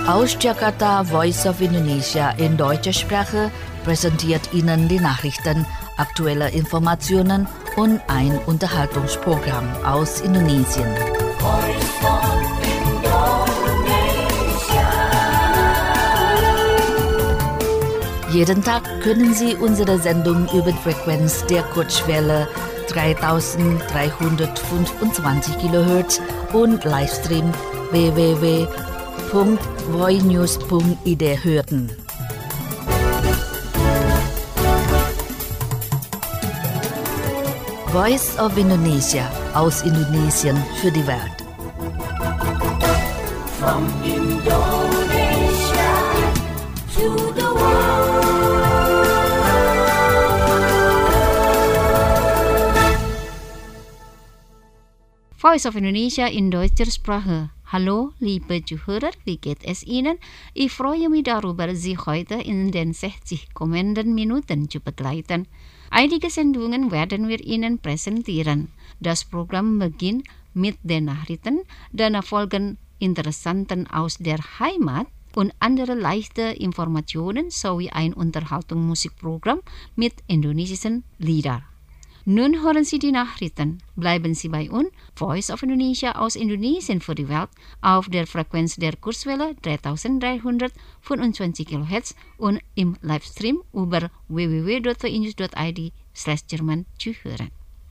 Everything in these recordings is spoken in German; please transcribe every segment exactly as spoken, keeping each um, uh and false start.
Aus Jakarta, Voice of Indonesia in deutscher Sprache präsentiert Ihnen die Nachrichten, aktuelle Informationen und ein Unterhaltungsprogramm aus Indonesien. Jeden Tag können Sie unsere Sendung über die Frequenz der Kurzwelle dreitausenddreihundertfünfundzwanzig Kilohertz und Livestream w w w punkt voinews punkt i d hören. Voice of Indonesia aus Indonesien für die Welt. From Indonesia to the world. Voice of Indonesia in deutscher Sprache. Hallo, liebe Zuhörer, wie geht es Ihnen? Ich freue mich darüber, Sie heute in den sechzig kommenden Minuten zu begleiten. Einige Sendungen werden wir Ihnen präsentieren. Das Programm beginnt mit den Nachrichten, danach folgen Interessanten aus der Heimat und andere leichte Informationen sowie ein Unterhaltungsmusikprogramm mit indonesischen Liedern. Nun hören Sie die Nachrichten. Bleiben Sie bei uns, Voice of Indonesia aus Indonesien für die Welt, auf der Frequenz der Kurzwelle dreitausenddreihundertfünfundzwanzig Kilohertz und im Livestream über w w w punkt voinews punkt i d slash Jerman zu hören.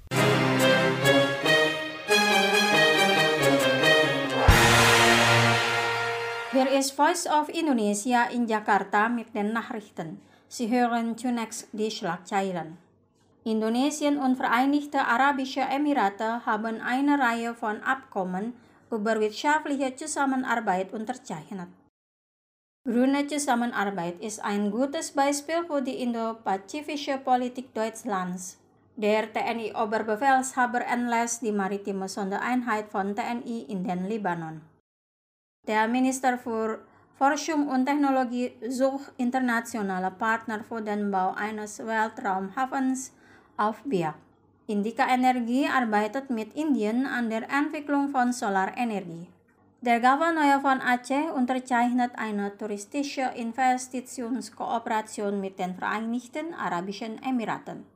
Hier ist Voice of Indonesia in Jakarta mit den Nachrichten. Sie hören zunächst die Schlagzeilen. Indonesien und Vereinigte Arabische Emirate haben eine Reihe von Abkommen über wirtschaftliche Zusammenarbeit unterzeichnet. Grüne Zusammenarbeit ist ein gutes Beispiel für die indopazifische Politik Deutschlands. Der T N I-Oberbefehlshaber entlässt die maritime Sondereinheit von T N I in den Libanon. Der Minister für Forschung und Technologie sucht internationale Partner für den Bau eines Weltraumhafens auf Biak. Indika Energie arbeitet mit Indien an der Entwicklung von Solarenergie. Der Gouverneur von Aceh unterzeichnet eine touristische Investitionskooperation mit den Vereinigten Arabischen Emiraten.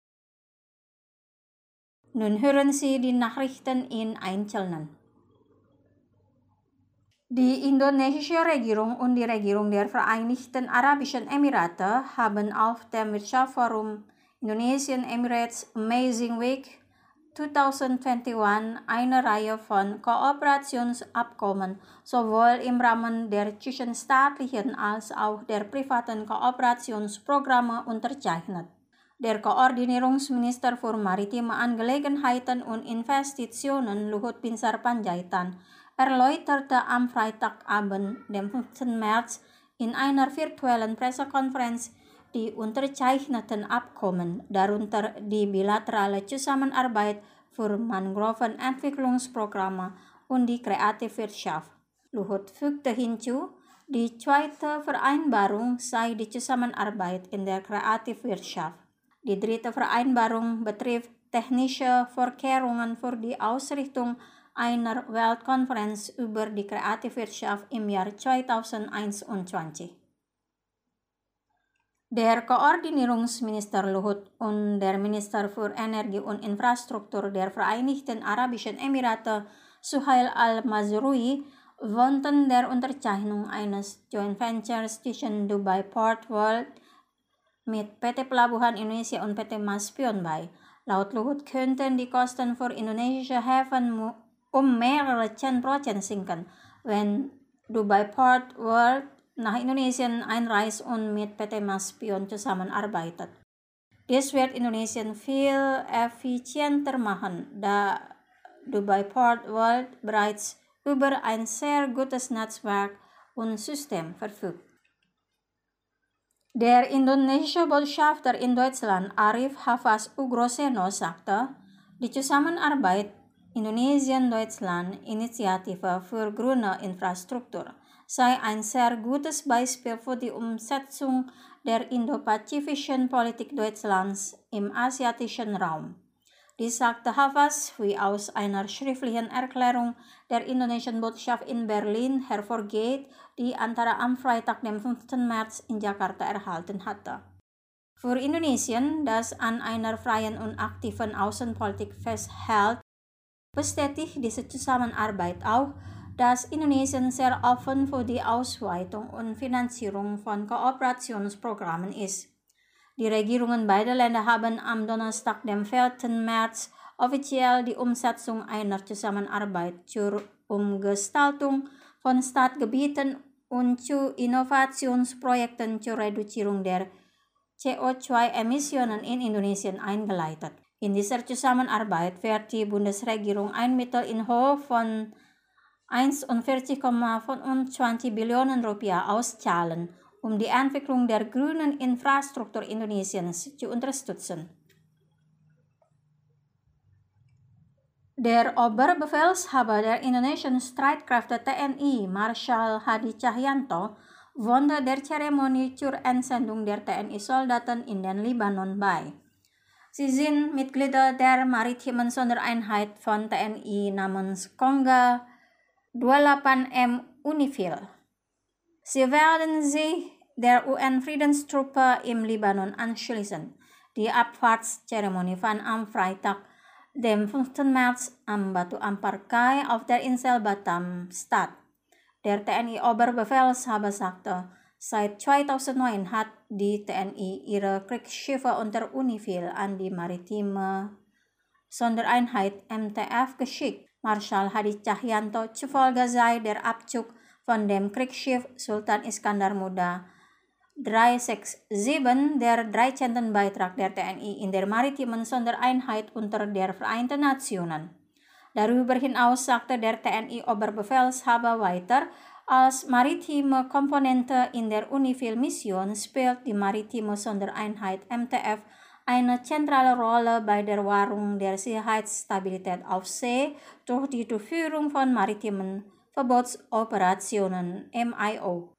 Nun hören Sie die Nachrichten in Einzelnen. Die indonesische Regierung und die Regierung der Vereinigten Arabischen Emirate haben auf dem Wirtschaftsforum Indonesian Emirates Amazing Week zwanzig einundzwanzig eine Reihe von Kooperationsabkommen sowohl im Rahmen der zwischenstaatlichen als auch der privaten Kooperationsprogramme unterzeichnet. Der Koordinierungsminister für maritime Angelegenheiten und Investitionen Luhut Binsar Panjaitan erläuterte am Freitagabend, dem fünften März, in einer virtuellen Pressekonferenz die unterzeichneten Abkommen, darunter die bilaterale Zusammenarbeit für Mangrovenentwicklungsprogramme und die Kreativwirtschaft. Luhut fügte hinzu, die zweite Vereinbarung sei die Zusammenarbeit in der Kreativwirtschaft. Die dritte Vereinbarung betrifft technische Vorkehrungen für die Ausrichtung einer Weltkonferenz über die Kreativwirtschaft im Jahr zweitausendeinundzwanzig. Der Koordinierungsminister Luhut und der Minister für Energie und Infrastruktur der Vereinigten Arabischen Emirate Suhail Al-Mazrui wohnten der Unterzeichnung eines Joint Ventures zwischen Dubai Port World mit P T Pelabuhan Indonesia und P T Maspion bei. Laut Luhut könnten die Kosten für indonesische Häfen um mehrere zehn Prozent sinken, wenn Dubai Port World nach Indonesien einreist und mit P T Maspion zusammenarbeitet. Dies wird Indonesien viel effizienter machen, da Dubai Port World bereits über ein sehr gutes Netzwerk und System verfügt. Der indonesische Botschafter in Deutschland Arif Hafaz Ugroseno sagte, die Zusammenarbeit Indonesien-Deutschland-Initiative für grüne Infrastruktur sei ein sehr gutes Beispiel für die Umsetzung der indopazifischen Politik Deutschlands im asiatischen Raum. Dies sagte Hafez wie aus einer schriftlichen Erklärung der indonesischen Botschaft in Berlin hervorgeht, die Antara am Freitag, dem fünften März in Jakarta erhalten hatte. Für Indonesien, das an einer freien und aktiven Außenpolitik festhält, bestätigt diese Zusammenarbeit auch, dass Indonesien sehr offen für die Ausweitung und Finanzierung von Kooperationsprogrammen ist. Die Regierungen beider Länder haben am Donnerstag, dem vierten März, offiziell die Umsetzung einer Zusammenarbeit zur Umgestaltung von Stadtgebieten und zu Innovationsprojekten zur Reduzierung der C O zwei Emissionen in Indonesien eingeleitet. In dieser Zusammenarbeit wird die Bundesregierung ein Mittel in Höhe von einundvierzig Komma fünfundzwanzig Billionen Rupiah auszahlen, um die Entwicklung der grünen Infrastruktur Indonesiens zu unterstützen. Der Oberbefehlshaber der indonesischen Streitkräfte T N I, Marschall Hadi Cahyanto, wohnte der Zeremonie zur Entsendung der T N I-Soldaten in den Libanon bei. Sie sind Mitglieder der maritimen Sondereinheit von T N I namens Konga delapan M Unifil. Sie werden sich der U N-Friedenstruppe im Libanon anschließen. Die Abfahrtszeremonie fand am Freitag, dem fünften März, am Batu Ampar Kai auf der Insel Batam statt. Der T N I-Oberbefehlshaber sagte, seit zweitausendneun hat die T N I ihre Kriegsschiffe unter Unifil an die maritime Sondereinheit M T F geschickt. Marschall Hadi Cahyanto zufolge sei der Abzug von dem Kriegsschiff Sultan Iskandar Muda dreihundertsiebenundsechzig der dreizehnte Beitrag der T N I in der maritimen Sondereinheit unter der Vereinten Nationen. Darüber hinaus sagte der T N I-Oberbefehlshaber weiter, als maritime Komponente in der Unifil-Mission spielt die maritime Sondereinheit M T F eine zentrale Rolle bei der Wahrung der Sicherheitsstabilität auf See durch die Durchführung von maritimen Verbotsoperationen M I O.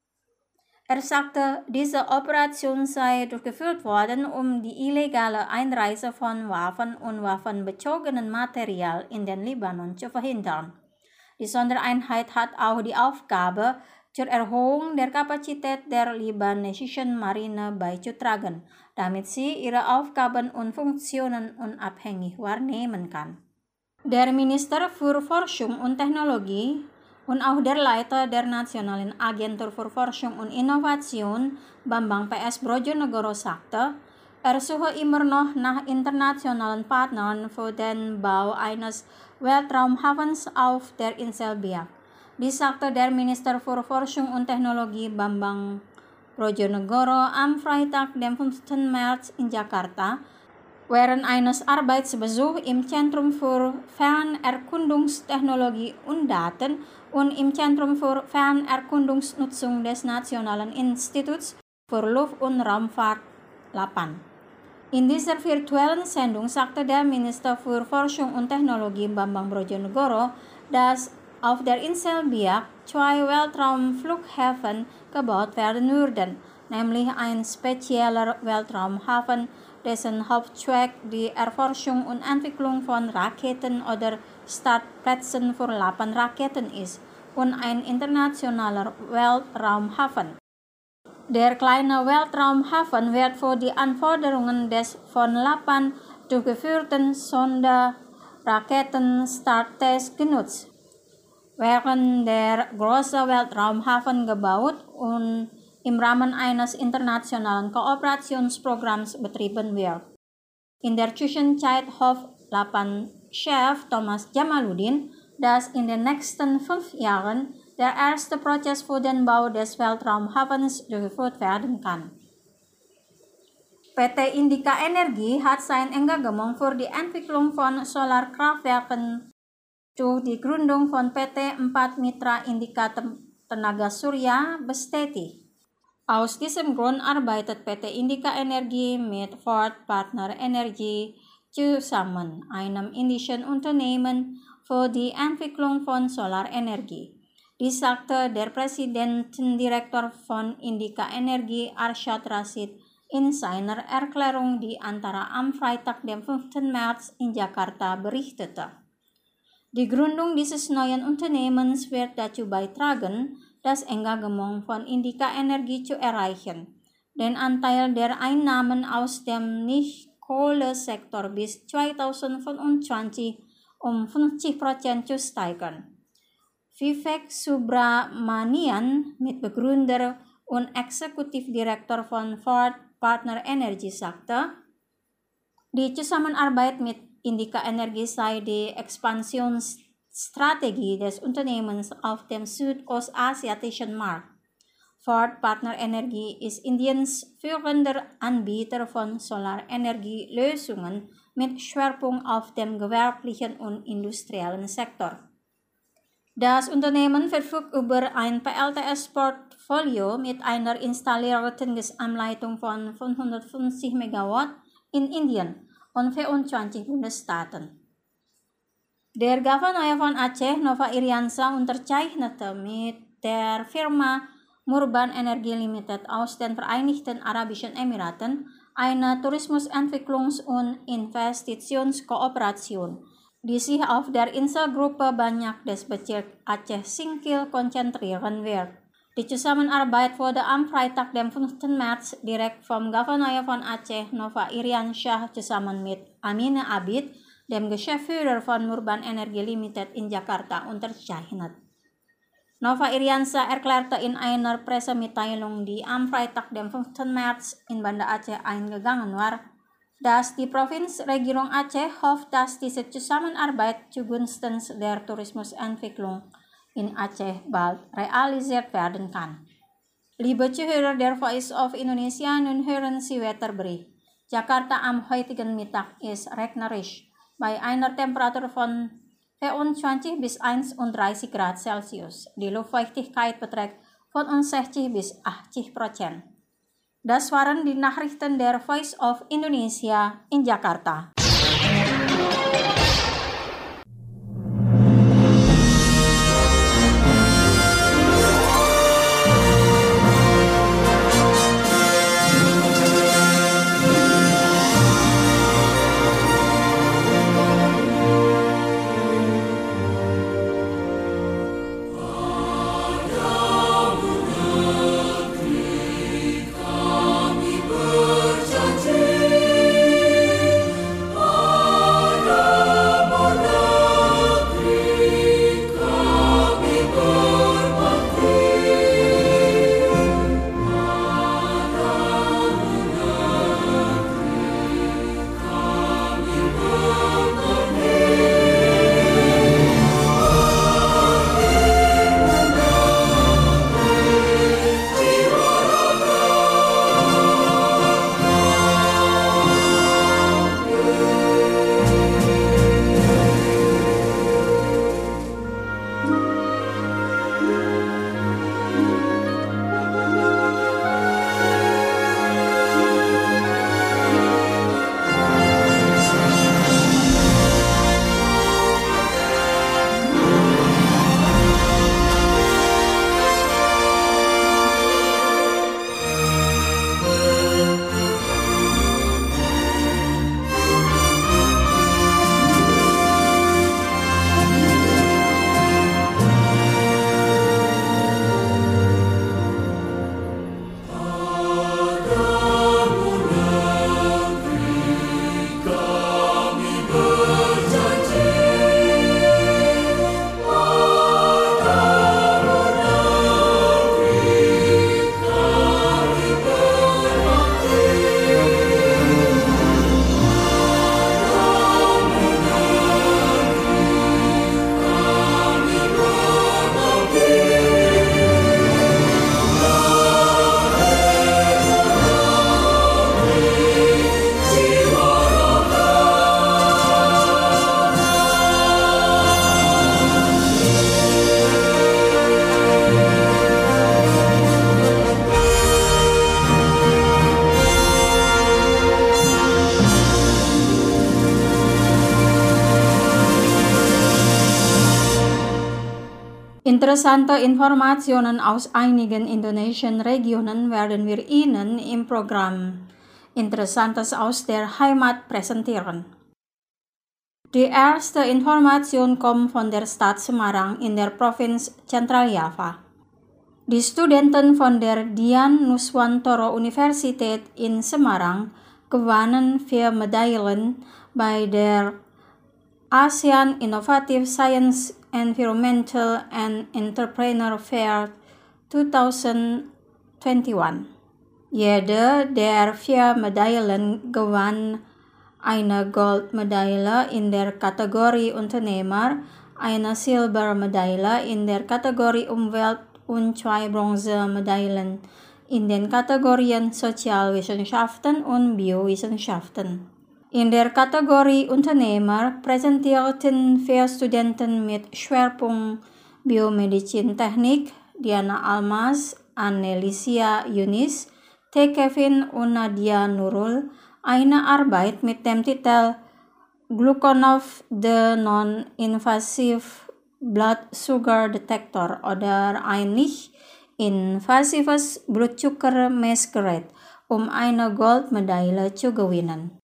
Er sagte, diese Operation sei durchgeführt worden, um die illegale Einreise von Waffen und waffenbezogenen Material in den Libanon zu verhindern. Die Sondereinheit hat auch die Aufgabe, zur Erhöhung der Kapazität der libanesischen Marine beizutragen, damit sie ihre Aufgaben und Funktionen unabhängig wahrnehmen kann. Der Minister für Forschung und Technologie und auch der Leiter der Nationalen Agentur für Forschung und Innovation, Bambang P S Brojonegoro, sagte, er suche immer noch nach internationalen Partnern für den Bau eines Weltraumhafens auf der Insel Biak. Dies sagte der Minister für Forschung und Technologie Bambang Brojonegoro am Freitag, dem fünften März in Jakarta, während eines Arbeitsbesuchs im Zentrum für Fernerkundungstechnologie und Daten und im Zentrum für Fernerkundungsnutzung des Nationalen Instituts für Luft- und Raumfahrt LAPAN. In dieser virtuellen Sendung sagte der Minister für Forschung und Technologie Bambang Brojonegoro, dass auf der Insel Biak zwei Weltraumflughäfen gebaut werden würden, nämlich ein spezieller Weltraumhafen, dessen Hauptzweck die Erforschung und Entwicklung von Raketen oder Startplätzen für LAPAN-Raketen ist, und ein internationaler Weltraumhafen. Der kleine Weltraumhafen wird für die Anforderungen des von LAPAN durchgeführten Sonderraketen-Starttests genutzt, während der große Weltraumhafen gebaut und im Rahmen eines internationalen Kooperationsprogramms betrieben wird. In der Zwischenzeit hofft LAPAN-Chef Thomas Jamaluddin, dass in den nächsten fünf Jahren der erste Prozess für den Bau des Weltraumhafens durchgeführt werden kann. P T Indika Energie hat sein Engagement für die Entwicklung von Solarkraftwerken durch die Gründung von P T empat Mitra Indika Tenaga Surya bestätigt. Aus diesem Grund arbeitet P T Indika Energie mit Ford Partner Energy zusammen, einem indischen Unternehmen für die Entwicklung von Solarenergie. Dies sagte der Präsidentendirektor von Indika Energie Arshad Rashid in seiner Erklärung, die Antara am Freitag, dem fünften März in Jakarta berichtete. Die Gründung dieses neuen Unternehmens wird dazu beitragen, das Engagement von Indica Energie zu erreichen, den Anteil der Einnahmen aus dem Nicht-Kohlesektor bis zweitausendfünfundzwanzig um fünfzig Prozent zu steigern. Vivek Subramanian, Mitbegründer und Exekutivdirektor von Ford Partner Energy, sagte, die Zusammenarbeit mit Indica Energie sei die Expansionsstrategie des Unternehmens auf dem südostasiatischen Markt. Ford Partner Energie ist Indiens führender Anbieter von Solarenergielösungen mit Schwerpunkt auf dem gewerblichen und industriellen Sektor. Das Unternehmen verfügt über ein P L T S-Portfolio mit einer installierten Gesamtleistung von fünfhundertfünfzig Megawatt in Indien und vierundzwanzig Bundesstaaten. Der Gouverneur von Aceh, Nova Iriansyah, unterzeichnete mit der Firma Murban Energy Limited aus den Vereinigten Arabischen Emiraten eine Tourismusentwicklungs- und Investitionskooperation, die sich auf der Inselgruppe Banyak des Bezirks Aceh Singkil konzentrieren wird. Die Zusammenarbeit wurde am Freitag, dem fünften März, direkt vom Gouverneur von Aceh, Nova Iriansyah, zusammen mit Amine Abid, dem Geschäftsführer von Murban Energy Limited in Jakarta, unterzeichnet. Nova Iriansyah erklärte in einer Pressemitteilung, die am Freitag, dem fünften März, in Banda Aceh eingegangen war, dass die Provinzregierung Aceh hofft, dass diese Zusammenarbeit zugunsten der Tourismusentwicklung in Aceh bald realisiert werden kann. Liebe Zuhörer der Voice of Indonesia, nun hören Sie Wetterbericht. Jakarta am heutigen Mittag ist regnerisch, bei einer Temperatur von vierundzwanzig bis einunddreißig Grad Celsius. Die Luftfeuchtigkeit beträgt fünfundsechzig bis achtzig Prozent. Das waren die Nachrichten der Voice of Indonesia in Jakarta. Interessante Informationen aus einigen indonesischen Regionen werden wir Ihnen im Programm Interessantes aus der Heimat präsentieren. Die erste Information kommt von der Stadt Semarang in der Provinz Central Java. Die Studenten von der Dian Nuswantoro Universität in Semarang gewannen vier Medaillen bei der ASEAN Innovative Science, Environmental and Entrepreneur Fair zwanzig einundzwanzig. Jede der vier Medaillen gewann eine Goldmedaille in der Kategorie Unternehmer, eine Silbermedaille in der Kategorie Umwelt und zwei Bronzemedaillen in den Kategorien Sozialwissenschaften und Biowissenschaften. In der Kategorie Unternehmer präsentierten vier Studenten mit Schwerpunkt Biomedizintechnik, Diana Almas, Annelicia Yunis, T. Kevin und Nadia Nurul, eine Arbeit mit dem Titel Gluconov, the Non-Invasive Blood Sugar Detector oder ein nicht-invasives Blutzuckermessgerät, um eine Goldmedaille zu gewinnen.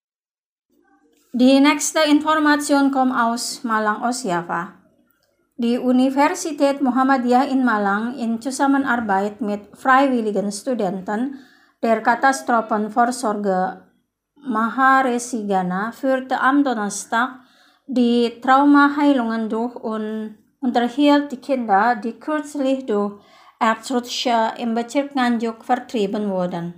Die nächste Information kommt aus Malang aus Java. Die Universität Muhammadiyah in Malang in Zusammenarbeit mit freiwilligen Studenten der Katastrophenvorsorge Maharesigana führte am Donnerstag die Traumaheilungen durch und unterhielt die Kinder, die kürzlich durch Erdrutsche im Bezirk Nganjuk vertrieben wurden.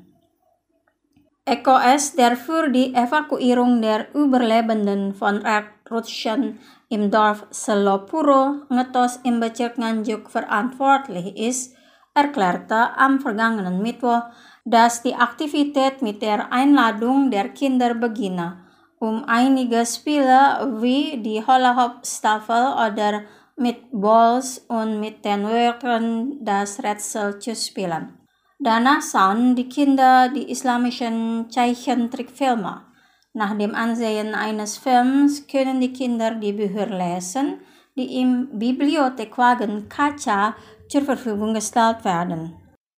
E K S, der für die Evakuierung der Überlebenden von Erdrutschen im Dorf Selopuro Ngetos im Bezirk Nganjuk verantwortlich ist, erklärte am vergangenen Mittwoch, dass die Aktivität mit der Einladung der Kinder beginne, um einige Spiele wie die Hula-Hoop-Staffel oder mit Balls und mit den Wörtern das Rätsel zu spielen. Danach sahen die Kinder die islamischen Zeichentrickfilme. Nach dem Ansehen eines Films können die Kinder die Bücher lesen, die im Bibliothekwagen Kaca zur Verfügung gestellt werden.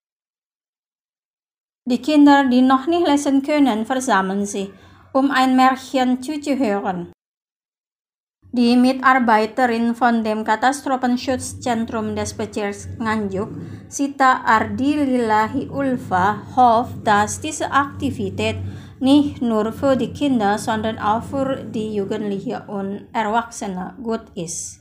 Die Kinder, die noch nicht lesen können, versammeln sich, um ein Märchen zuzuhören. Die Mitarbeiterin von dem Katastrophenschutzzentrum des Bezirks Nganjuk, Sita Ardilillahi Ulfa, hofft, dass diese Aktivität nicht nur für die Kinder, sondern auch für die Jugendlichen und Erwachsene gut ist.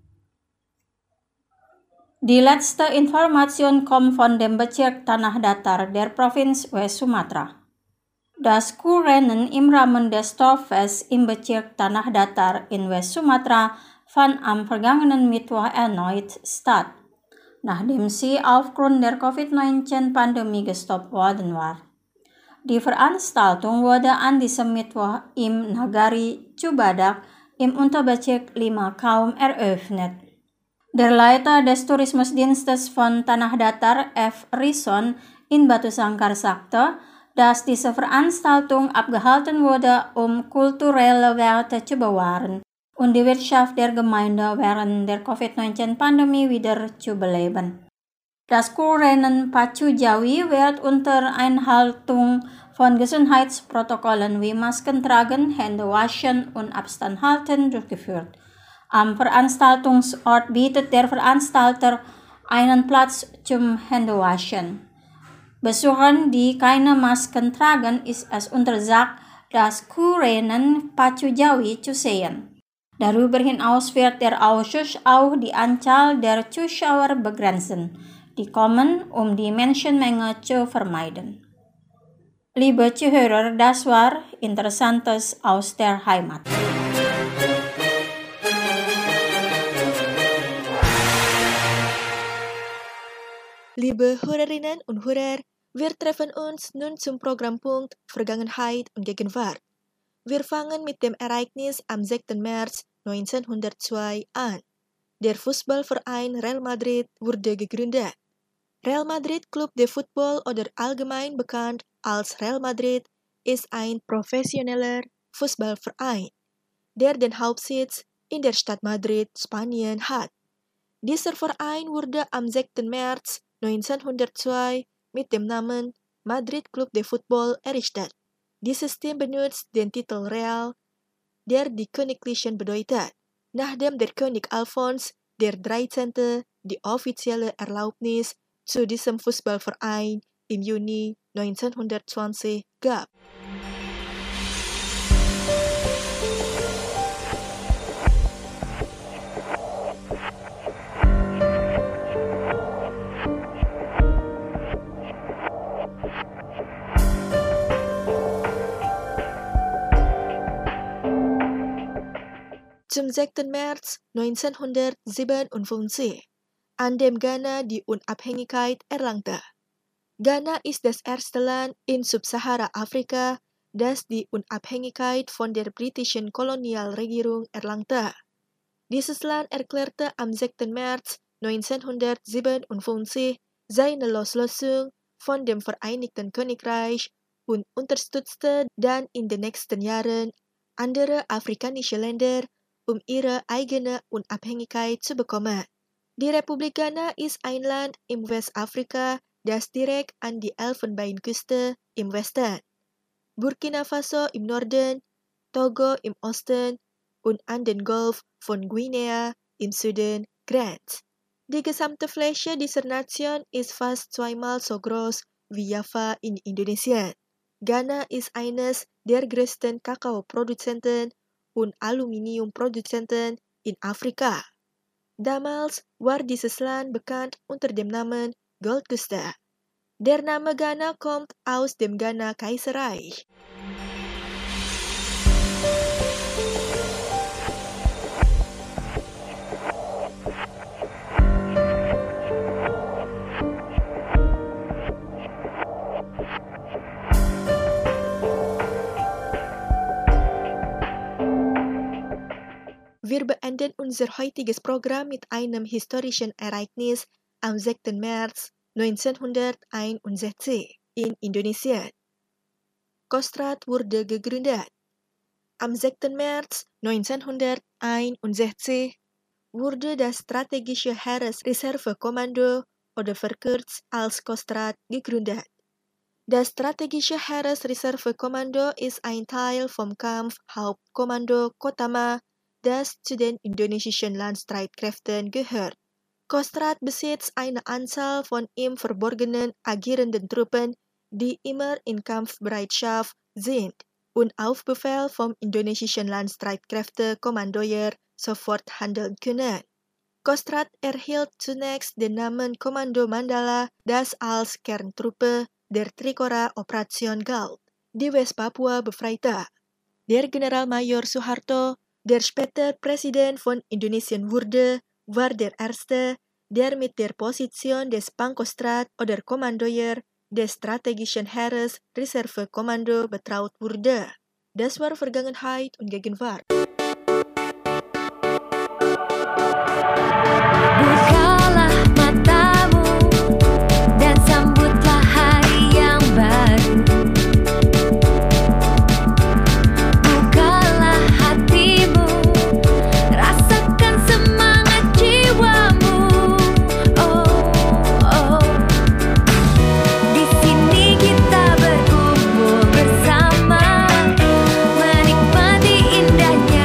Die letzte Information kommt von dem Bezirk Tanah Datar der Provinz West Sumatra. Das Kuhrennen im Rahmen des Torfests im Bezirk Tanah Datar in West Sumatra fand am vergangenen Mittwoch erneut statt, nachdem sie aufgrund der Covid neunzehn-Pandemie gestoppt worden war. Die Veranstaltung wurde an diesem Mittwoch im Nagari Cibadak im Unterbezirk lima kaum eröffnet. Der Leiter des Tourismusdienstes von Tanah Datar, F. Rison, in Batu Sangkar sagte, dass diese Veranstaltung abgehalten wurde, um kulturelle Werte zu bewahren und die Wirtschaft der Gemeinde während der Covid neunzehn-Pandemie wieder zu beleben. Das Kuhrennen Pacu Jawi wird unter Einhaltung von Gesundheitsprotokollen wie Masken tragen, Hände waschen und Abstand halten durchgeführt. Am Veranstaltungsort bietet der Veranstalter einen Platz zum Händewaschen. Besuchern, die keine Masken tragen, ist es untersagt, das Kuhrennen Pacu Jawi zu sehen. Darüber hinaus wird der Ausschuss auch die Anzahl der Zuschauer begrenzen, die kommen, um die Menschenmenge zu vermeiden. Liebe Zuhörer, das war Interessantes aus der Heimat. Liebe Hörerinnen und Hörer, wir treffen uns nun zum Programmpunkt Vergangenheit und Gegenwart. Wir fangen mit dem Ereignis am sechsten März neunzehnhundertzwei an. Der Fußballverein Real Madrid wurde gegründet. Real Madrid Club de Football oder allgemein bekannt als Real Madrid ist ein professioneller Fußballverein, der den Hauptsitz in der Stadt Madrid, Spanien hat. Dieser Verein wurde am sechsten März neunzehnhundertzwei mit dem Namen Madrid Club de Football errichtet. Dieses Team benutzt den Titel Real, der die Königlichen bedeutet, nachdem der König Alfons der dreizehnte die offizielle Erlaubnis zu diesem Fußballverein im Juni neunzehnhundertzwanzig gab. Zum sechsten März neunzehnhundertsiebenundfünfzig, an dem Ghana die Unabhängigkeit erlangte. Ghana ist das erste Land in Subsahara-Afrika, das die Unabhängigkeit von der britischen Kolonialregierung erlangte. Dieses Land erklärte am sechsten März neunzehnhundertsiebenundfünfzig seine Loslösung von dem Vereinigten Königreich und unterstützte dann in den nächsten Jahren andere afrikanische Länder, um ihre eigene Unabhängigkeit zu bekommen. Die Republik Ghana ist ein Land im Westafrika, das direkt an die Elfenbeinküste im Westen, Burkina Faso im Norden, Togo im Osten und an den Golf von Guinea im Süden grenzt. Die gesamte Fläche dieser Nation ist fast zweimal so groß wie Java in Indonesien. Ghana ist eines der größten Kakaoproduzenten und Aluminiumproduzenten in Afrika. Damals war dieses Land bekannt unter dem Namen Goldküste. Der Name Ghana kommt aus dem Ghana-Kaiserreich. Wir beenden unser heutiges Programm mit einem historischen Ereignis am sechsten März neunzehnhunderteinundsechzig in Indonesien. Kostrad wurde gegründet. Am sechsten März neunzehnhunderteinundsechzig wurde das strategische Heeresreservekommando oder verkürzt als Kostrad gegründet. Das strategische Heeresreservekommando ist ein Teil vom Kampfhauptkommando Kotama, das zu den indonesischen Landstreitkräften gehört. Kostrad besitzt eine Anzahl von ihm verborgenen agierenden Truppen, die immer in Kampfbereitschaft sind und auf Befehl vom indonesischen Landstreitkräftekommandoeur sofort handeln können. Kostrad erhielt zunächst den Namen Kommando Mandala, das als Kerntruppe der Trikora-Operation galt, die Westpapua befreite. Der Generalmajor Suharto, der später Präsident von Indonesien wurde, war der Erste, der mit der Position des Pangkostrat oder Kommandeur des strategischen Heeresreservekommando betraut wurde. Das war Vergangenheit und Gegenwart. Bukalah matamu dan sambutlah hari yang baru. Bukalah hatimu, rasakan semangat jiwamu. Oh, oh. Di sini kita berkumpul bersama, menikmati indahnya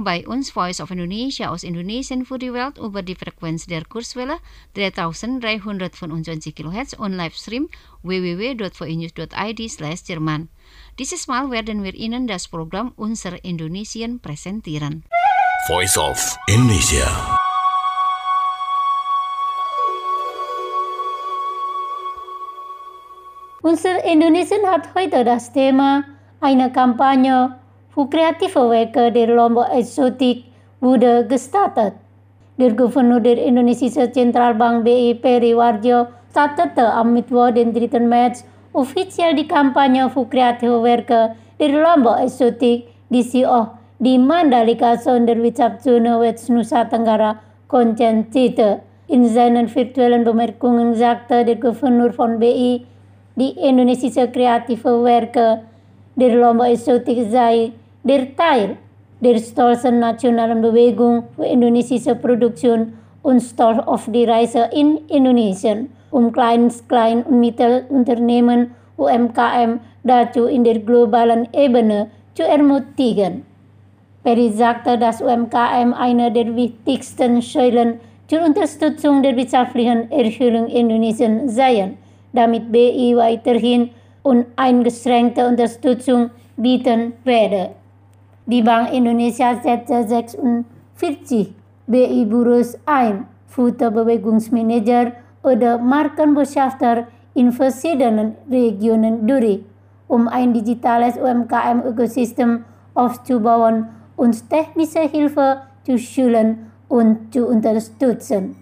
bei uns Voice of Indonesia aus Indonesien für die Welt über die Frequenz der Kurzwelle dreitausenddreihundertfünfundzwanzig Kilohertz und Livestream w w w punkt v i news punkt i d slash Jerman. Dieses Mal werden wir Ihnen das Programm Unser Indonesien präsentieren. Voice of Indonesia. Unser Indonesien hat heute das Thema eine Kampagne für kreative Werke der Lombok Exotik wurde gestartet. Der Gouverneur der indonesische Zentralbank B I Peri Warjio startete am Mittwoch, den dritten März, offiziell die Kampagne für kreative Werke der Lombok Exotik, die sie auch di Mandalika Sonderwirtschaftszone West Nusa Tenggara konzentrierte. In seinen virtuellen Bemerkungen sagte der Gouverneur von B I, die indonesische kreative Werke der Lombok Exotik sei der Teil der stolzen nationalen Bewegung für indonesische Produktion und stolz auf die Reise in Indonesien, um Klein-, Klein- und Mittelunternehmen U M K M dazu in der globalen Ebene zu ermutigen. Peri sagte, dass U M K M eine der wichtigsten Säulen zur Unterstützung der wirtschaftlichen Erholung Indonesiens seien, damit B I weiterhin uneingeschränkte Unterstützung bieten werde. Die Bank Indonesia setzte sechsundvierzig B I-Büros ein, führte Bewegungsmanager oder Markenbotschafter in verschiedenen Regionen durch, um ein digitales U M K M-Ökosystem aufzubauen und technische Hilfe zu schulen und zu unterstützen.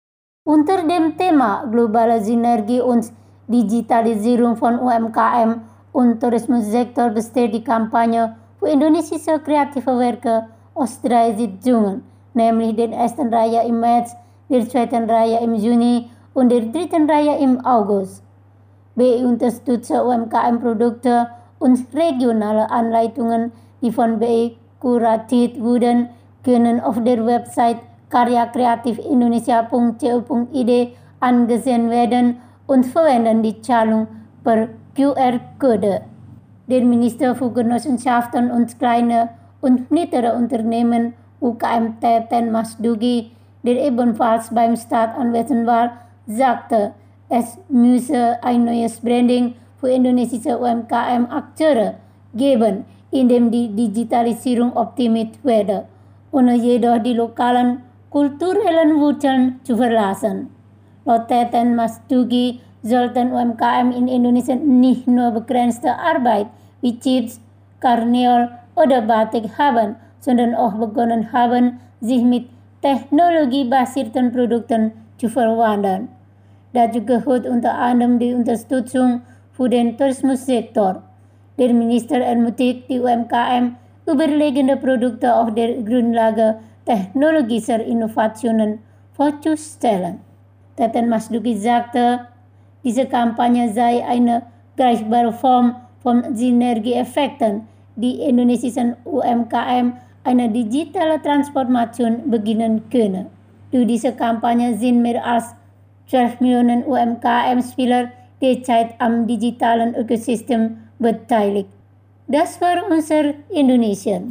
Unter dem Thema globale Synergie und Digitalisierung von U M K M und Tourismussektor besteht die Kampagne für indonesische kreative Werke aus drei Sitzungen, nämlich der ersten Reihe im März, der zweiten Reihe im Juni und der dritten Reihe im August. B I unterstützt U M K M-Produkte und regionale Anleitungen, die von B I kuratiert wurden, können auf der Website karyakreativindonesia punkt co punkt i d angesehen werden und verwenden die Zahlung per Q R-Code. Der Minister für Genossenschaften und kleine und mittlere Unternehmen U K M Teten Masdugi, der ebenfalls beim Start anwesend war, sagte, es müsse ein neues Branding für indonesische U M K M-Akteure geben, in dem die Digitalisierung optimiert werde, ohne jedoch die lokalen kulturellen Wurzeln zu verlassen. Laut Teten Masdugi sollten U M K M in Indonesien nicht nur begrenzte Arbeit wie Chips, Karneol oder Batik haben, sondern auch begonnen haben, sich mit technologiebasierten Produkten zu verwandeln. Dazu gehört unter anderem die Unterstützung für den Tourismussektor. Der Minister ermutigt die U M K M, überlegene Produkte auf der Grundlage technologischer Innovationen vorzustellen. Teten Masdugi sagte, diese Kampagne sei eine greifbare Form von Synergieeffekten, die indonesischen U M K M eine digitale Transformation beginnen können. Durch diese Kampagne sind mehr als zwölf Millionen U M K M-Spieler derzeit am digitalen Ökosystem beteiligt. Das war unser Indonesien.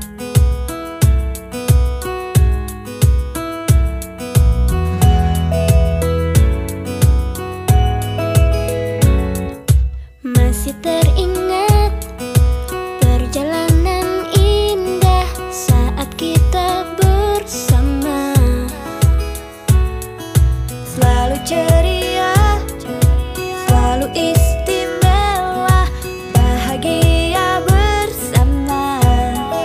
Masih teringat perjalanan indah saat kita bersama, selalu ceria, selalu istimewa, bahagia bersama.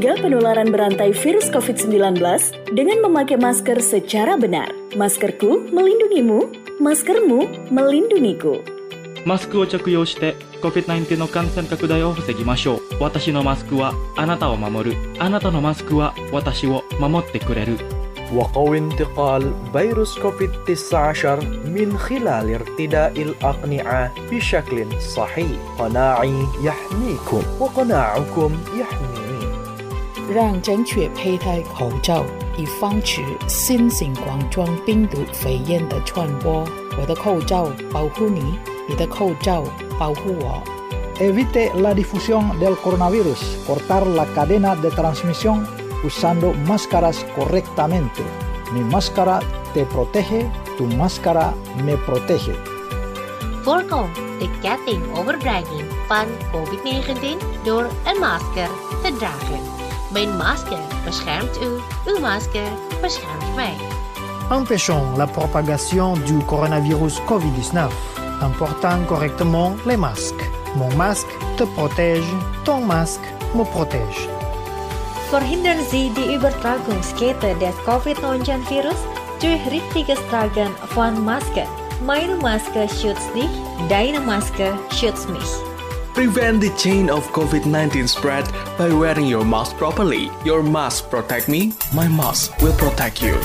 mencegah penularan berantai virus covid sembilan belas dengan memakai masker secara benar. Maskerku melindungimu, maskermu melindungiku. マスクを着用して コビッドナインティーン の感染拡大を防ぎましょう。私のマスクはあなたを守る。あなたのマスクは私を守ってくれる。 وقوي انتقال فيروس كوفيد تسعة عشر من خلال ارتداء الأقنعة بشكل صحيح. قناعي يحميكم وقناعكم يحميني. 让正确佩戴口罩，以防止新型冠状病毒肺炎的传播。我的口罩保护你，你的口罩保护我。 Evite la difusión del coronavirus. Cortar la cadena de transmisión usando máscaras correctamente. Mi máscara te protege, tu máscara me protege. Voorkom de ketting overdraging van covid negentien door een masker te dragen. Mijn masker beschermt u, uw masker beschermt mij. Empêchons la propagation du coronavirus covid dix-neuf en portant correctement les masques. Mon masque te protège, ton masque me protège. Verhindern Sie die Übertragungskette des covid neunzehn Virus durch richtiges Tragen von Maske. Meine Maske schützt dich, deine Maske schützt mich. Prevent the chain of covid nineteen spread by wearing your mask properly. Your mask protect me, my mask will protect you.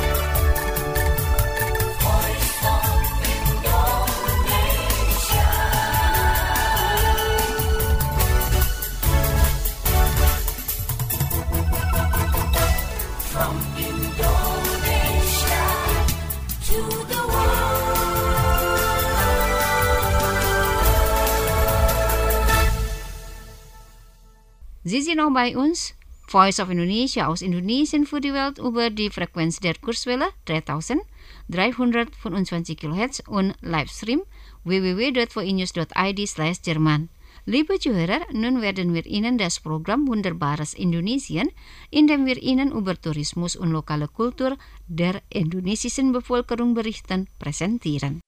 Sie sind noch bei uns, Voice of Indonesia aus Indonesien für die Welt über die Frequenz der Kurzwelle dreitausenddreihundertfünfundzwanzig Kilohertz und Livestream w w w dot v i news dot i d slash Jerman. Liebe Zuhörer, nun werden wir Ihnen das Programm Wunderbares Indonesien, in dem wir Ihnen über Tourismus und lokale Kultur der indonesischen Bevölkerung berichten, präsentieren.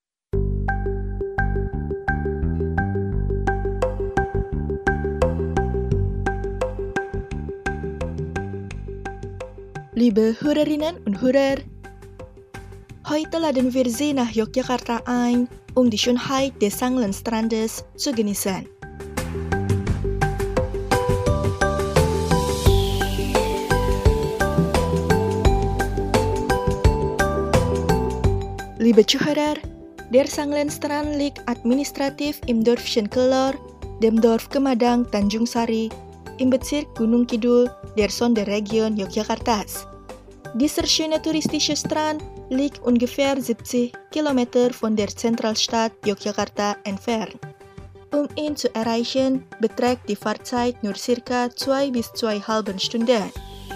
Liebe Hörerinnen und Hörer, heute laden wir Sie nach Yogyakarta ein, um die Schönheit des Sanglenstrandes zu genießen. Liebe Zuhörer, der Sanglenstrand liegt administrativ im Dörfchen Kelor, dem Dorf Kemadang Tanjung Sari, im Bezirk Gunung Kidul der Sonderregion Yogyakartas. Dieser schöne touristische Strand liegt ungefähr siebzig Kilometer von der Zentralstadt Yogyakarta entfernt. Um ihn zu erreichen, beträgt die Fahrzeit nur circa zwei bis zwei halben Stunden.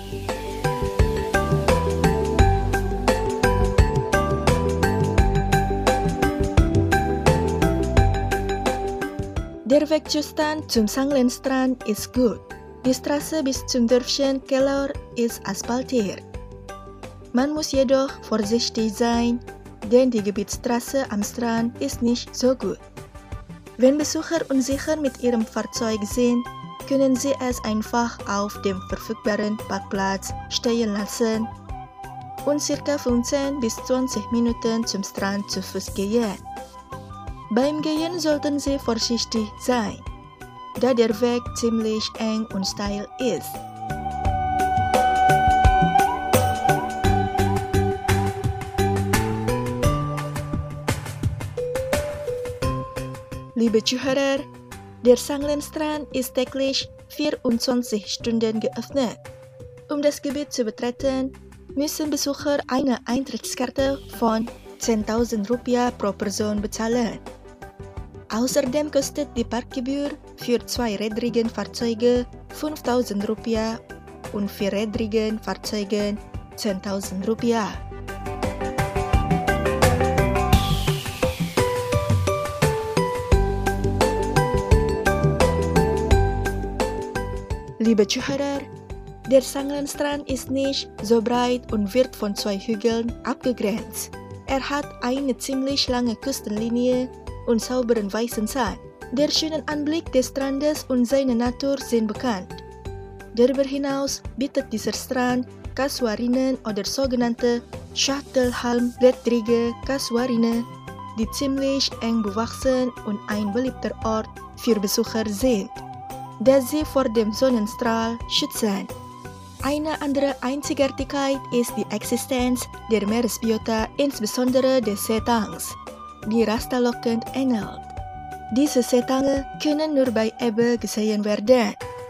Der Wegzustand zum Sanglenstrand ist gut. Die Straße bis zum Dörfchen Kelor ist asphaltiert. Man muss jedoch vorsichtig sein, denn die Gebietsstraße am Strand ist nicht so gut. Wenn Besucher unsicher mit ihrem Fahrzeug sind, können sie es einfach auf dem verfügbaren Parkplatz stehen lassen und circa fünfzehn bis zwanzig Minuten zum Strand zu Fuß gehen. Beim Gehen sollten Sie vorsichtig sein, da der Weg ziemlich eng und steil ist. Liebe Zuhörer, der Sanglenstrand ist täglich vierundzwanzig Stunden geöffnet. Um das Gebiet zu betreten, müssen Besucher eine Eintrittskarte von zehntausend Rupiah pro Person bezahlen. Außerdem kostet die Parkgebühr für zweirädrigen Fahrzeuge fünftausend Rupiah und vierrädrigen Fahrzeugen zehntausend Rupiah. Liebe Zuhörer, der Sanglenstrand ist nicht so breit und wird von zwei Hügeln abgegrenzt. Er hat eine ziemlich lange Küstenlinie und sauberen weißen Sand. Der schöne Anblick des Strandes und seine Natur sind bekannt. darüber hinaus bietet dieser Strand Casuarinen oder sogenannte Schachtelhalm-Blättrige Casuarine, die ziemlich eng bewachsen und ein beliebter Ort für Besucher sind, da sie vor dem Sonnenstrahl schützen. Eine andere Einzigartigkeit ist die Existenz der Meeresbiota, insbesondere des Seetangs, die rastalockend ähnelt. Diese Seetange können nur bei Ebbe gesehen werden.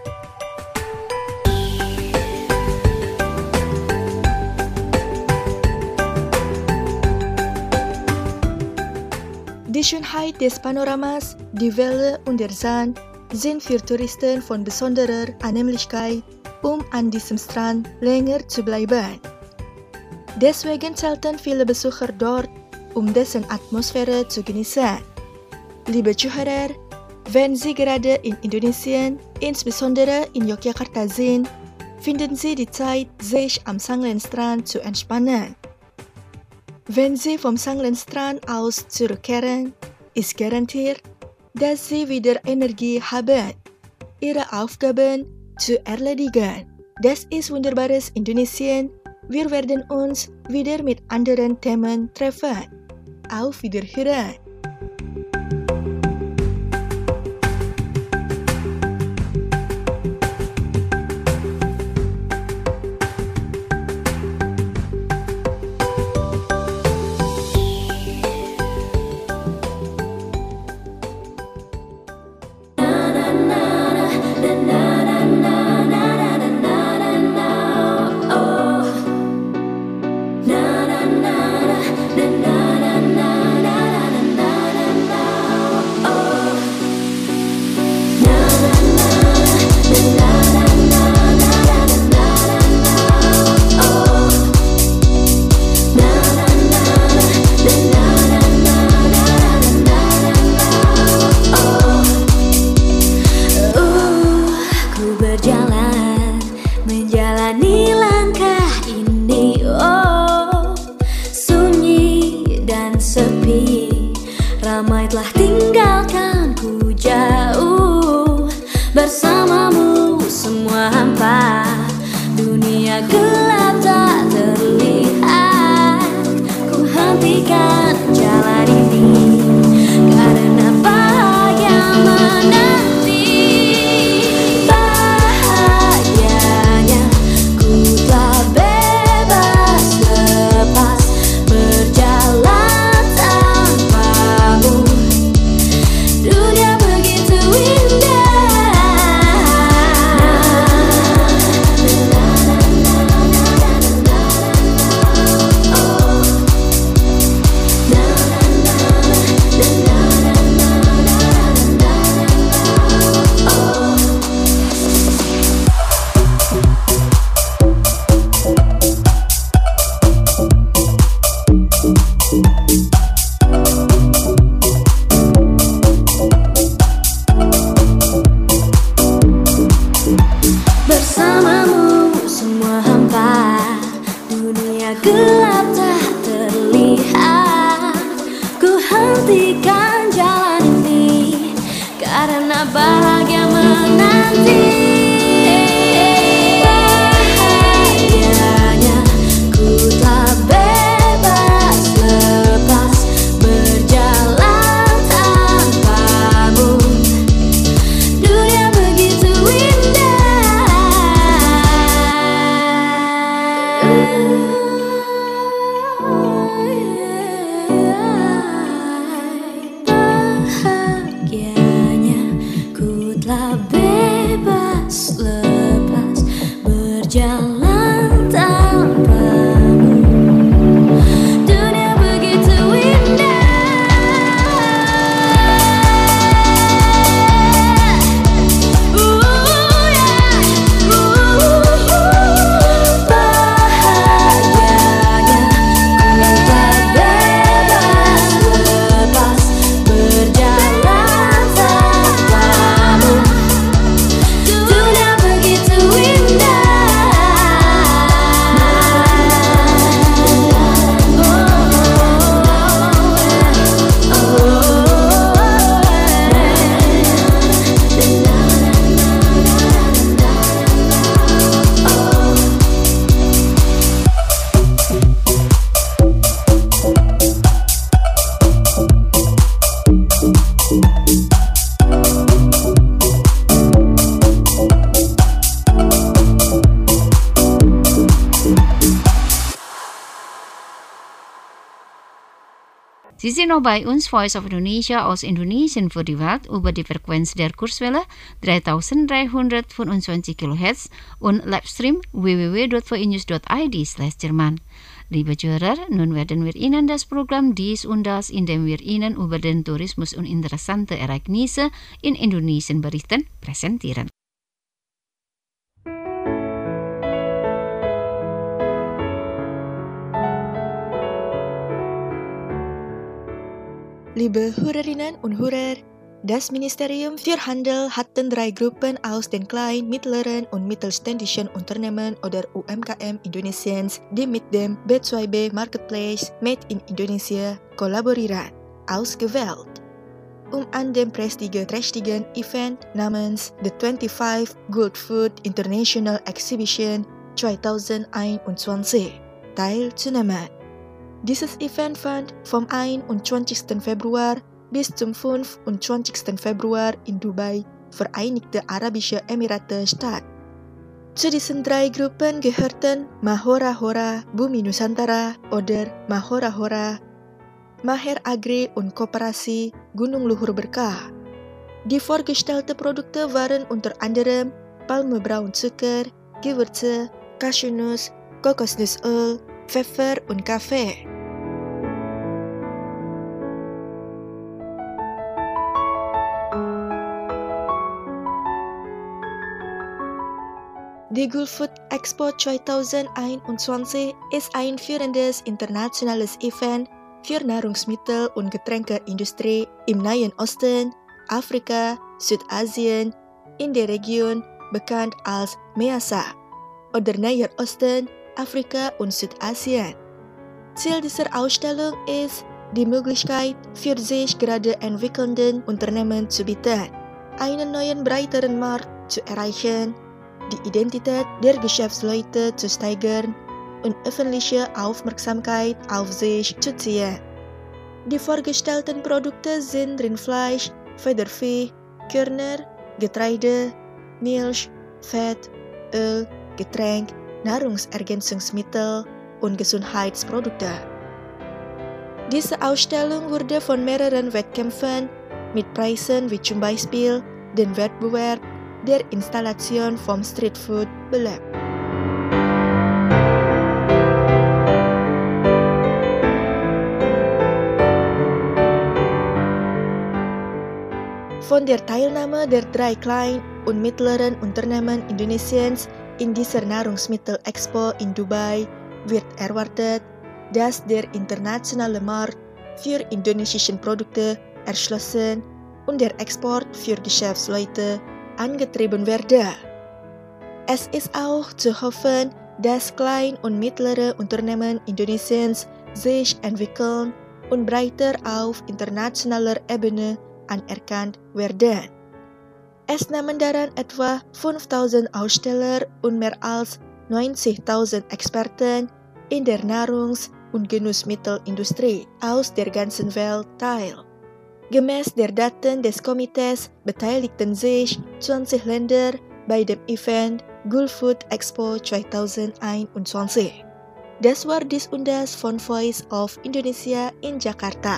Die Schönheit des Panoramas, die Welle und der Sand sind für Touristen von besonderer Annehmlichkeit, um an diesem Strand länger zu bleiben. Deswegen zelten viele Besucher dort, um dessen Atmosphäre zu genießen. Liebe Zuhörer, wenn Sie gerade in Indonesien, insbesondere in Yogyakarta sind, finden Sie die Zeit, sich am Sanglenstrand zu entspannen. Wenn Sie vom Sanglenstrand aus zurückkehren, ist garantiert, dass Sie wieder Energie haben, Ihre Aufgaben zu erledigen. Das ist wunderbares Indonesien. Wir werden uns wieder mit anderen Themen treffen. Auf Wiederhören! Ramai telah tinggalkanku jauh, bersamamu semua hampa, dunia gelap tak terlihat. Ku hentikan jalan ini karena bahagia menanti. Bahagianya ku telah bebas lepas berjalan. Gelap tak terlihat. Ku hentikan jalan ini karena bahagia menanti. Bahagianya ku telah bebas lepas berjalan tanpamu. Dunia begitu indah. Bahagianya ku Sie sind noch bei uns, Voice of Indonesia aus Indonesien für die Welt, über die Frequenz der Kurzwelle dreitausenddreihundertfünfundzwanzig Kilohertz und Livestream w w w punkt v i news punkt i d slash Jerman. Liebe Zuhörer, nun werden wir Ihnen das Programm Dies und Das, in dem wir Ihnen über den Tourismus und interessante Ereignisse in Indonesien berichten, präsentieren. Liebe Hörerinnen und Hörer, das Ministerium für Handel hat den drei Gruppen aus den kleinen, mittleren und mittelständischen Unternehmen oder U M K M Indonesiens, die mit dem B zwei B Marketplace Made in Indonesia kollaborieren, ausgewählt, um an dem prestigeträchtigen Event namens The twenty-five Good Food International Exhibition zwanzig einundzwanzig teilzunehmen. Dieses Event fand vom einundzwanzigsten Februar bis zum fünfundzwanzigsten Februar in Dubai, Vereinigte Arabische Emirate statt. Zu diesen drei Gruppen gehörten Mahora Hora Bumi Nusantara oder Mahora Hora, Maher Agri und Koperasi Gunung Luhur Berkah. Die vorgestellten Produkte waren unter anderem Palmebraunzucker, Gewürze, Cashewnuss, Kokosnussöl, Pfeffer und Kaffee. Die Gulfood Expo zwanzig einundzwanzig ist ein führendes internationales Event für Nahrungsmittel- und Getränkeindustrie im Nahen Osten, Afrika, Südasien, in der Region bekannt als MEASA oder Naher Osten, Afrika und Südasien. Ziel dieser Ausstellung ist, die Möglichkeit für sich gerade entwickelnden Unternehmen zu bieten, einen neuen breiteren Markt zu erreichen, die Identität der Geschäftsleute zu steigern und öffentliche Aufmerksamkeit auf sich zu ziehen. Die vorgestellten Produkte sind Rindfleisch, Federvieh, Körner, Getreide, Milch, Fett, Öl, Getränk, Nahrungsergänzungsmittel und Gesundheitsprodukte. Diese Ausstellung wurde von mehreren Wettkämpfen mit Preisen wie zum Beispiel den Wettbewerb der Installation vom Streetfood belebt. Von der Teilnahme der drei kleinen und mittleren Unternehmen Indonesiens in dieser Nahrungsmittel-Expo in Dubai wird erwartet, dass der internationale Markt für indonesische Produkte erschlossen und der Export für Geschäftsleute angetrieben werde. Es ist auch zu hoffen, dass kleine und mittlere Unternehmen Indonesiens sich entwickeln und breiter auf internationaler Ebene anerkannt werden. Es nahmen daran etwa fünftausend Aussteller und mehr als neunzigtausend Experten in der Nahrungs- und Genussmittelindustrie aus der ganzen Welt teil. Gemäß der Daten des Komitees beteiligten sich zwanzig Länder bei dem Event Gulfood Expo zwanzig einundzwanzig. Das war dies und das von Voice of Indonesia in Jakarta.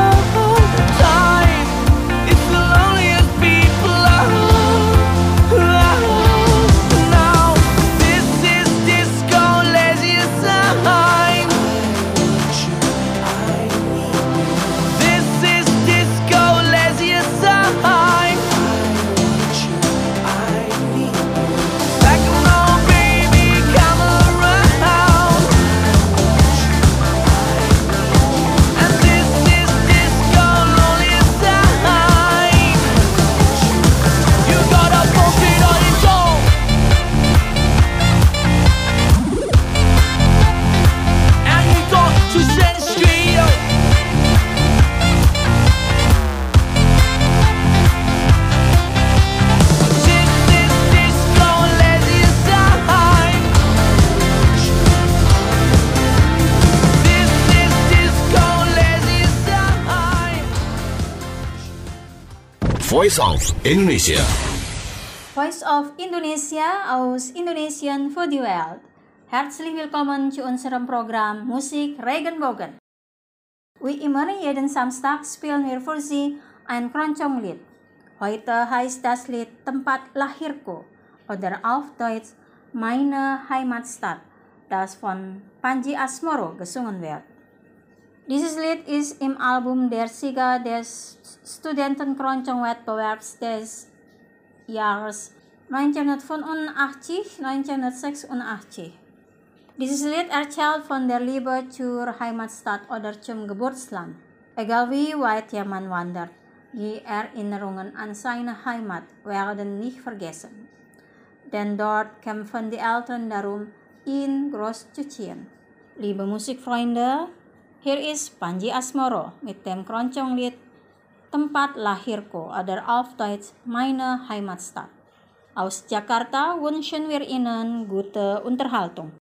Time, it's the loneliest people I love. Voice of Indonesia. Voice of Indonesia aus Indonesian für die Welt. Herzlich willkommen zu unserem Programm Musik Regenbogen. Wie immer jeden Samstag spielen wir für Sie ein Keroncong-Lied. Heute heißt das Lied Tempat Lahirku oder auf Deutsch Meine Heimatstadt, das von Panji Asmoro gesungen wird. Dieses Lied ist im Album Der Sieger des Studentenkeroncong-Wettbewerbs des Jahres neunzehnhundertfünfundachtzig neunzehnhundertsechsundachtzig. Dieses Lied erzählt von der Liebe zur Heimatstadt oder zum Geburtsland. Egal wie weit jemand wandert, die Erinnerungen an seine Heimat werden nicht vergessen. Denn dort kämpfen die Eltern darum, ihn großzuziehen. Liebe Musikfreunde, hier ist Panji Asmoro mit dem Keroncong-Lied Tempat Lahirku oder auf Deutsch Meine Heimatstadt. Aus Jakarta wünschen wir Ihnen gute Unterhaltung.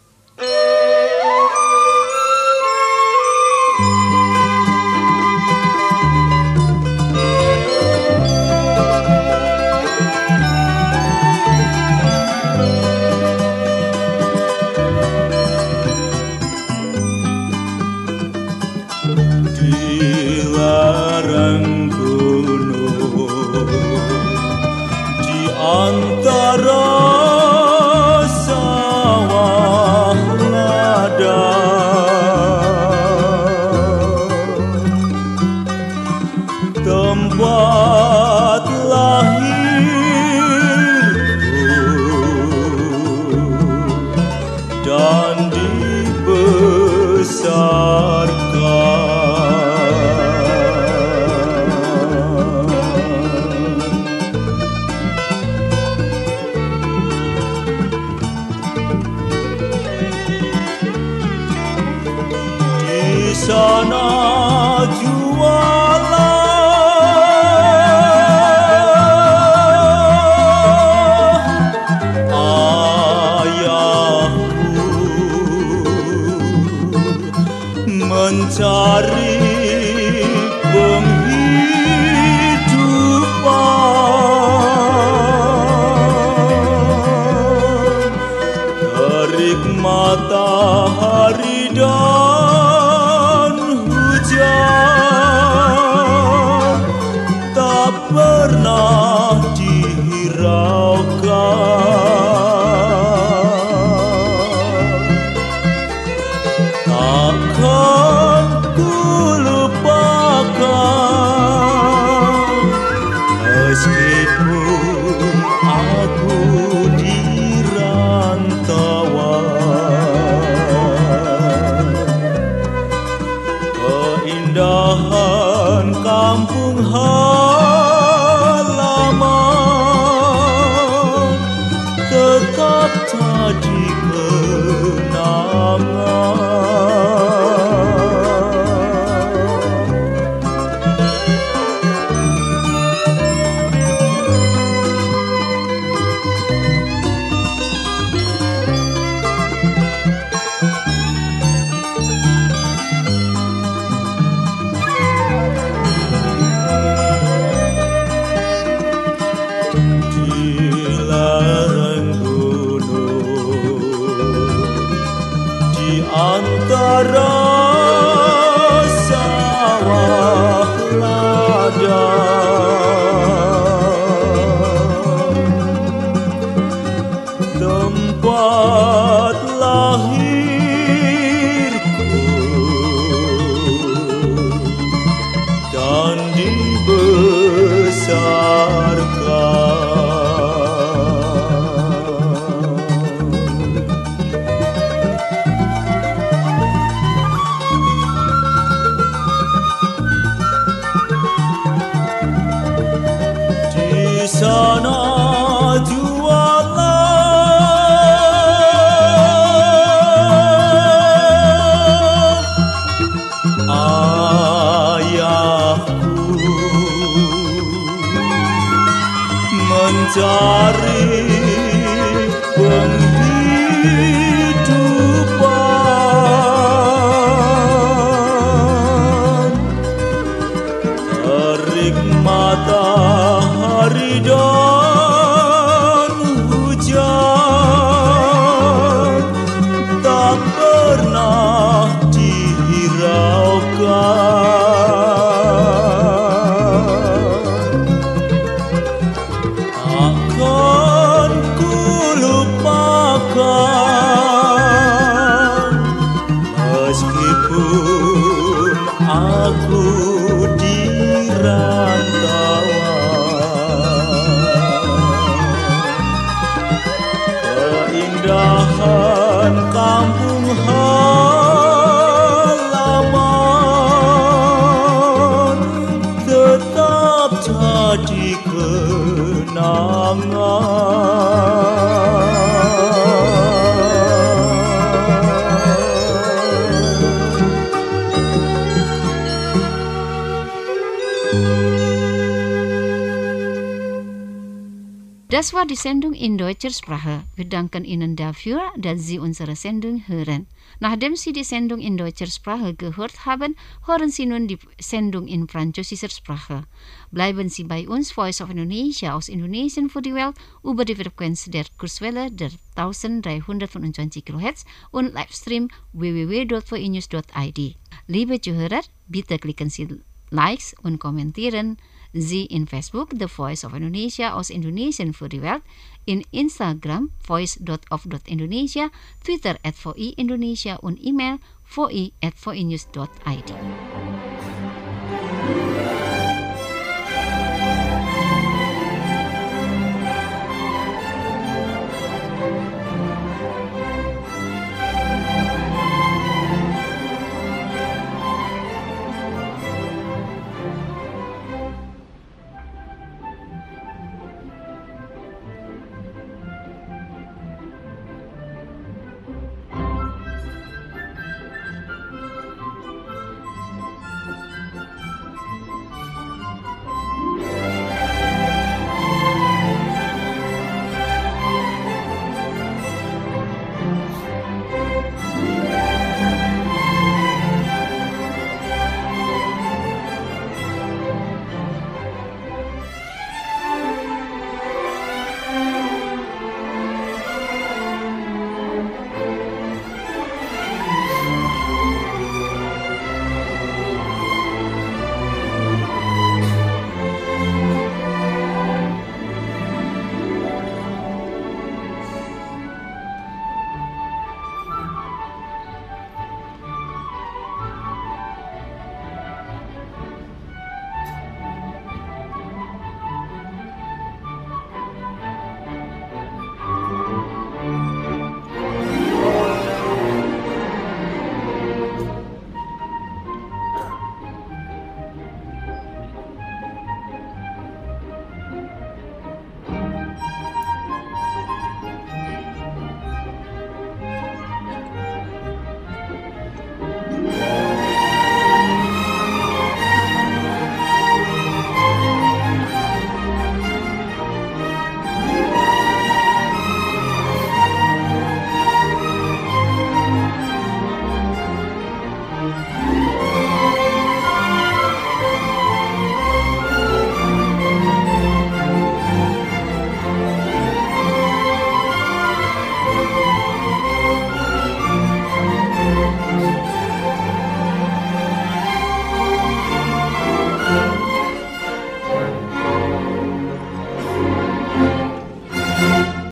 Mencari penghidupan, terik mata dan kampung halaman tetap jadi Das war die Sendung in deutscher Sprache. Wir danken Ihnen dafür, dass Sie unsere Sendung hören. Nachdem Sie die Sendung in deutscher Sprache gehört haben, hören Sie nun die Sendung in französischer Sprache. Bleiben Sie bei uns, Voice of Indonesia aus Indonesien für die Welt, über die Frequenz der Kurswelle der dreizehnhundertfünfundzwanzig Kilohertz und Livestream w w w punkt v i news punkt i d. Liebe Zuhörer, bitte klicken Sie Likes und kommentieren Sie in Facebook The Voice of Indonesia aus Indonesien für die Welt, in Instagram voice dot of dot indonesia, Twitter at voi Indonesia und E-Mail voi at voi news dot i d.